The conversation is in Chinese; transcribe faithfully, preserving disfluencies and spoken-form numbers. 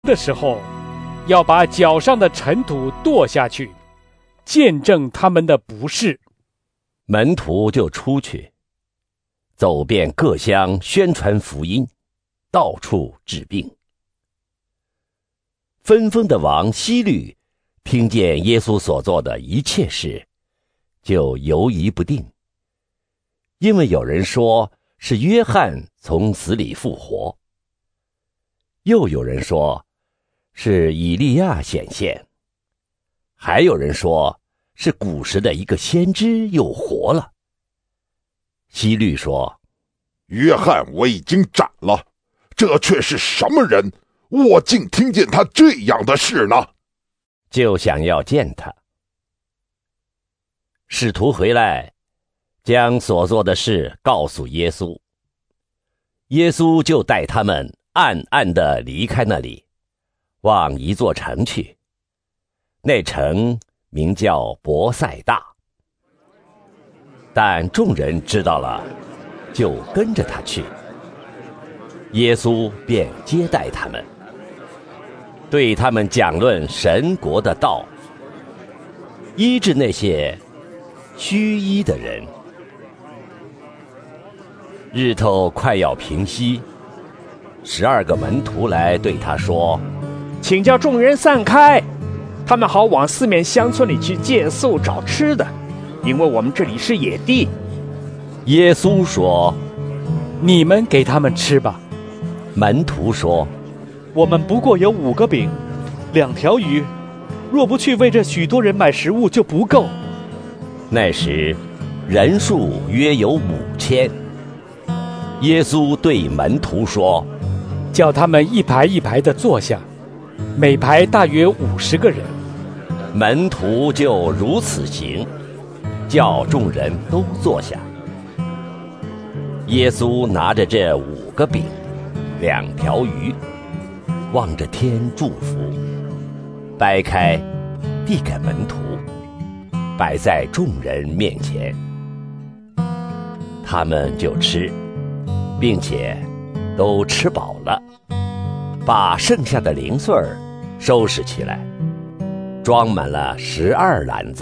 的时候，要把脚上的尘土跺下去，见证他们的不是。 门徒就出去，走遍各乡，宣传福音，到处治病。分封的王希律听见耶稣所做的一切事，就犹疑不定，因为有人说是约翰从死里复活，又有人说是以利亚显现，还有人说是古时的一个先知又活了。希律说， 约翰我已经斩了，这却是什么人？我竟听见他这样的事呢？ 就想要见他。使徒回来，将所做的事告诉耶稣，耶稣就带他们暗暗地离开那里，往一座城去，那城名叫伯赛大。但众人知道了，就跟着他去。耶稣便接待他们，对他们讲论神国的道，医治那些虚医的人。日头快要平息，十二个门徒来对他说， 请叫众人散开，他们好往四面乡村里去借宿找吃的，因为我们这里是野地。 耶稣说， 你们给他们吃吧。 门徒说， 我们不过有五个饼，两条鱼，若不去为这许多人买食物就不够。 那时人数约有五千。耶稣对门徒说， 叫他们一排一排地坐下，每排大约五十个人。 门徒就如此行，叫众人都坐下。耶稣拿着这五个饼两条鱼，望着天祝福，掰开递给门徒，摆在众人面前。他们就吃，并且都吃饱了，把剩下的零碎儿收拾起来，装满了十二篮子。